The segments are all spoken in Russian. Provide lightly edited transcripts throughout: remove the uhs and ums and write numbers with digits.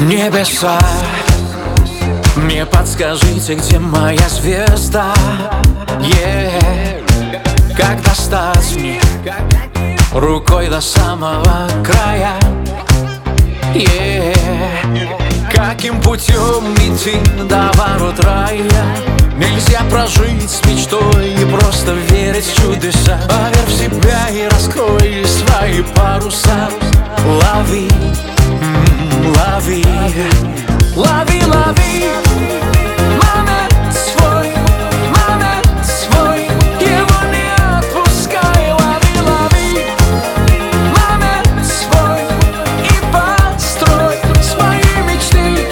Небеса, мне подскажите, где моя звезда? Как достать мне рукой до самого края? Каким путем идти до ворот рая? Нельзя прожить с мечтой и просто верить в чудеса. Поверь в себя и раскрой свои паруса. Лови, лови, лови, лови момент свой, его не отпускай. Лови, лови момент свой и построй свои мечты.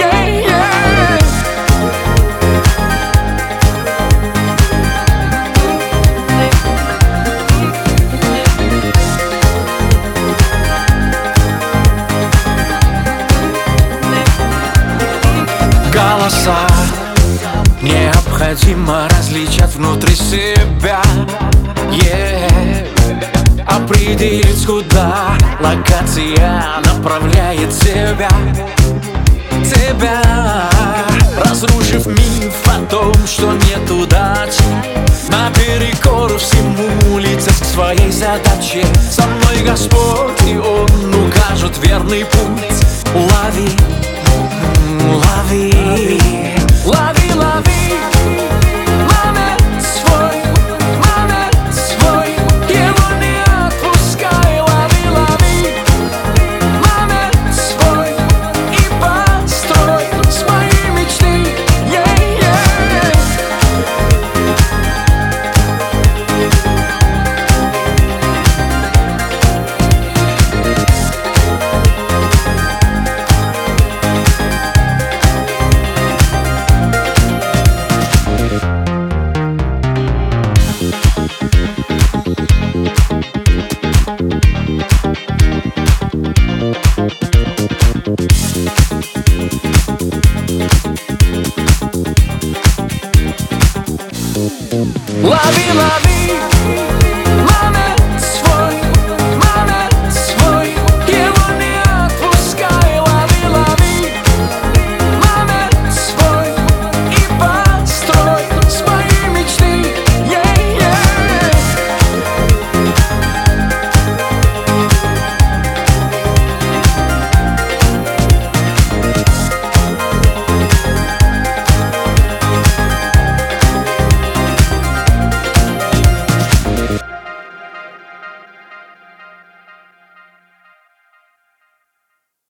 Голоса необходимо различать внутри себя. Определить, куда локация направляет тебя. Разрушив миф о том, что нет удачи, наперекор всему лететь к своей задаче. Со мной Господь, и Он укажет верный путь. Лови,